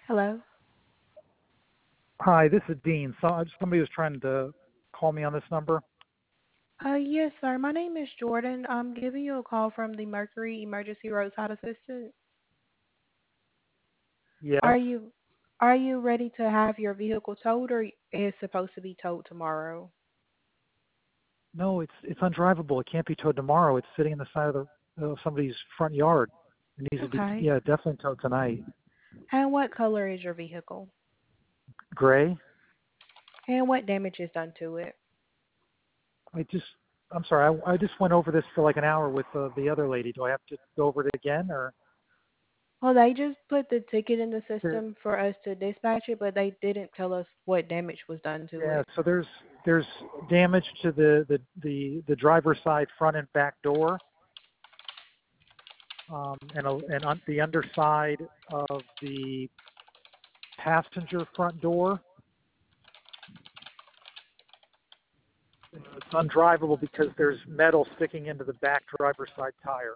Hello. Hi, this is Dean. Somebody was trying to call me on this number. Yes, sir. My name is Jordan. I'm giving you a call from the Mercury Emergency Roadside Assistance. Yes. Are you are you ready to have your vehicle towed, or is supposed to be towed tomorrow? No, it's undrivable. It can't be towed tomorrow. It's sitting in the side of somebody's front yard. It needs to be, Okay. yeah, definitely towed tonight. And what color is your vehicle? Gray. And what damage is done to it? I just, I'm sorry. I just went over this for like an hour with the other lady. Do I have to go over it again, or? Well, they just put the ticket in the There, system for us to dispatch it, but they didn't tell us what damage was done to yeah. it. So there's damage to the driver's side front and back door, and on the underside of the passenger front door. It's undrivable because there's metal sticking into the back driver's side tire.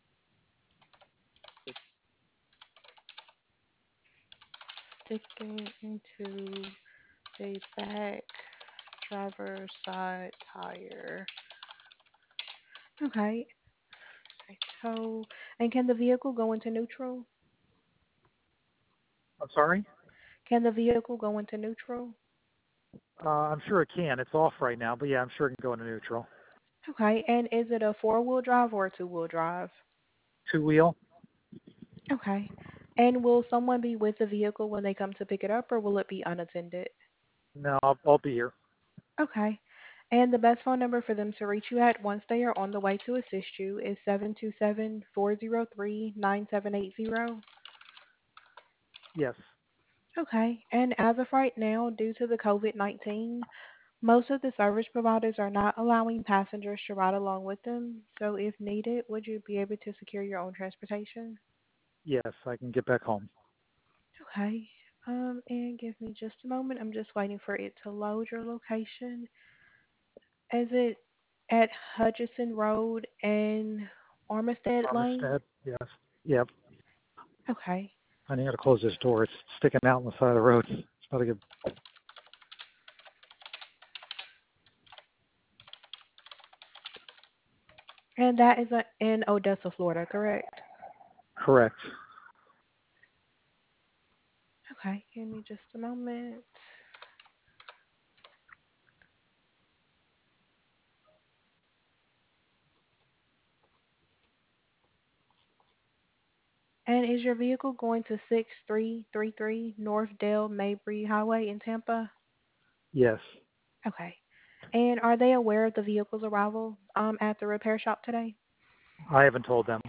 Sticking into the back driver's side tire. Okay. So, and can the vehicle go into neutral? I'm sorry? Can the vehicle go into neutral? I'm sure it can. It's off right now, but yeah, I'm sure it can go into neutral. Okay, and is it a four-wheel drive or a two-wheel drive? Two wheel? Okay. And will someone be with the vehicle when they come to pick it up, or will it be unattended? No, I'll be here. Okay. And the best phone number for them to reach you at once they are on the way to assist you is 727-403-9780. Yes. Okay. And as of right now, due to the COVID-19, most of the service providers are not allowing passengers to ride along with them. So if needed, would you be able to secure your own transportation? Yes, I can get back home. Okay. And give me just a moment. I'm just waiting for it to load your location. Is it at Hutchison Road and Armistead Lane? Armistead? Yes. Yep. Okay. I need to close this door. It's sticking out on the side of the road. It's not a good. And that is in Odessa, Florida, correct? Correct. Okay. Give me just a moment. And is your vehicle going to 6333 North Dale Mabry Highway in Tampa? Yes. Okay. And are they aware of the vehicle's arrival at the repair shop today? I haven't told them.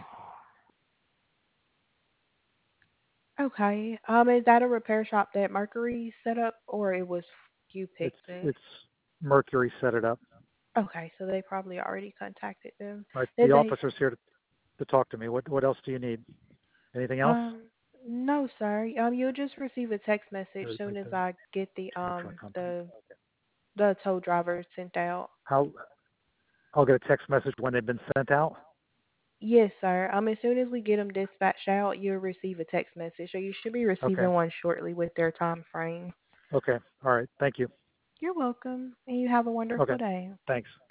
Okay. Is that a repair shop that Mercury set up, or it was you It's picked it? it's Mercury set it up. Okay, so they probably already contacted them. All right. Did The they? officer's here to talk to me. What else do you need? Anything else? Um, no, sir. You'll just receive a text message There's soon like as the I get the tow truck company. tow driver sent out. How I'll get a text message when they've been sent out. Yes, sir. As soon as we get them dispatched out, you'll receive a text message. So you should be Okay. receiving one shortly with their time frame. Okay. All right. Thank you. You're welcome, and you have a wonderful Okay. day. Thanks.